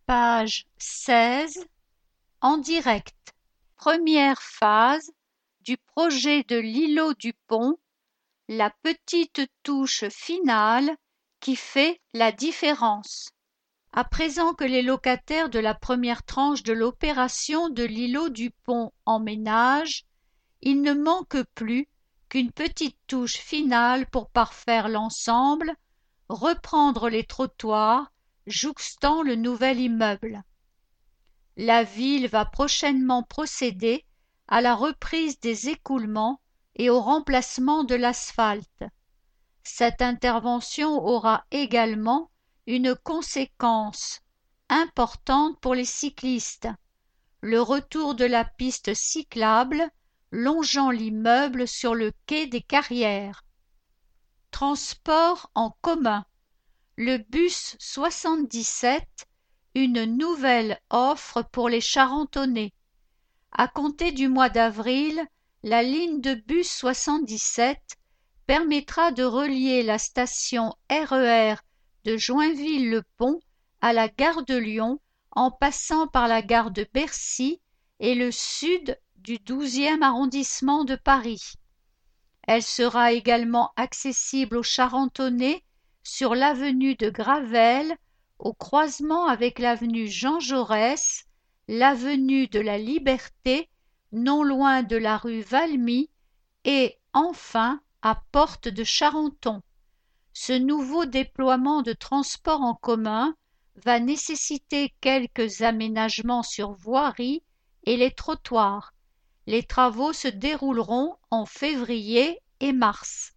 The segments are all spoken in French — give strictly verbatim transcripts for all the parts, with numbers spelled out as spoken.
Page seize. En direct. Première phase du projet de l'îlot du pont, la petite touche finale qui fait la différence. À présent que les locataires de la première tranche de l'opération de l'îlot du pont emménagent, il ne manque plus qu'une petite touche finale pour parfaire l'ensemble, reprendre les trottoirs jouxtant le nouvel immeuble. La ville va prochainement procéder à la reprise des écoulements et au remplacement de l'asphalte. Cette intervention aura également une conséquence importante pour les cyclistes, le retour de la piste cyclable longeant l'immeuble sur le quai des Carrières. Transport en commun. Le bus soixante-dix-sept, une nouvelle offre pour les Charentonais. À compter du mois d'avril, la ligne de bus soixante-dix-sept permettra de relier la station R E R de Joinville-le-Pont à la gare de Lyon en passant par la gare de Bercy et le sud du douzième arrondissement de Paris. Elle sera également accessible aux Charentonais sur l'avenue de Gravelle, au croisement avec l'avenue Jean Jaurès, l'avenue de la Liberté, non loin de la rue Valmy, et enfin à Porte de Charenton. Ce nouveau déploiement de transport en commun va nécessiter quelques aménagements sur voirie et les trottoirs. Les travaux se dérouleront en février et mars.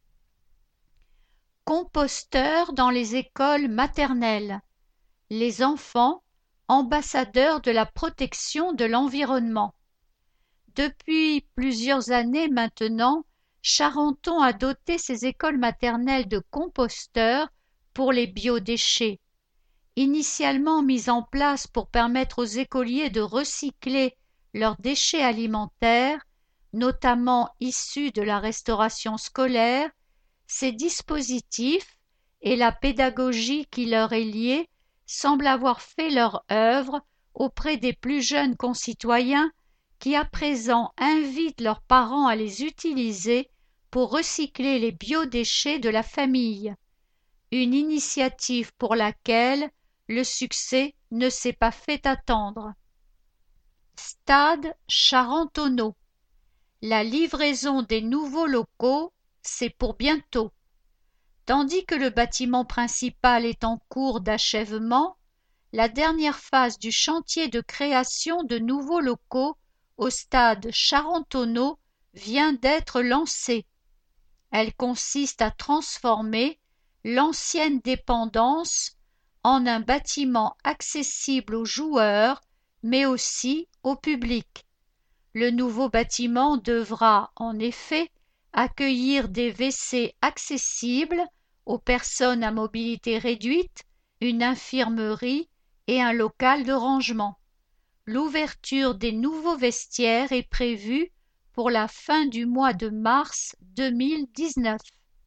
Composteurs dans les écoles maternelles. Les enfants, ambassadeurs de la protection de l'environnement. Depuis plusieurs années maintenant, Charenton a doté ses écoles maternelles de composteurs pour les biodéchets. Initialement mis en place pour permettre aux écoliers de recycler leurs déchets alimentaires, notamment issus de la restauration scolaire, ces dispositifs et la pédagogie qui leur est liée semblent avoir fait leur œuvre auprès des plus jeunes concitoyens qui à présent invitent leurs parents à les utiliser pour recycler les biodéchets de la famille. Une initiative pour laquelle le succès ne s'est pas fait attendre. Stade Charentonneau. La livraison des nouveaux locaux, c'est pour bientôt. Tandis que le bâtiment principal est en cours d'achèvement, la dernière phase du chantier de création de nouveaux locaux au stade Charentonneau vient d'être lancée. Elle consiste à transformer l'ancienne dépendance en un bâtiment accessible aux joueurs, mais aussi au public. Le nouveau bâtiment devra, en effet, accueillir des W C accessibles aux personnes à mobilité réduite, une infirmerie et un local de rangement. L'ouverture des nouveaux vestiaires est prévue pour la fin du mois de mars deux mille dix-neuf.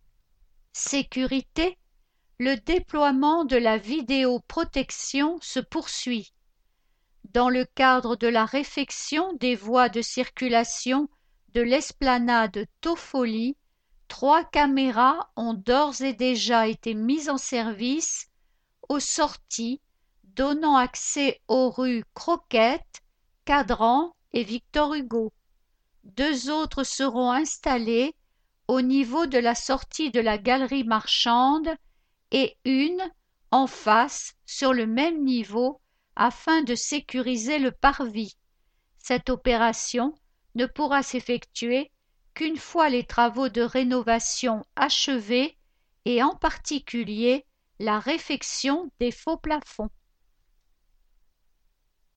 Sécurité. Le déploiement de la vidéoprotection se poursuit. Dans le cadre de la réfection des voies de circulation de l'esplanade Toffoli, trois caméras ont d'ores et déjà été mises en service aux sorties donnant accès aux rues Croquette, Cadran et Victor Hugo. Deux autres seront installées au niveau de la sortie de la galerie marchande et une en face sur le même niveau afin de sécuriser le parvis. Cette opération ne pourra s'effectuer qu'une fois les travaux de rénovation achevés et en particulier la réfection des faux plafonds.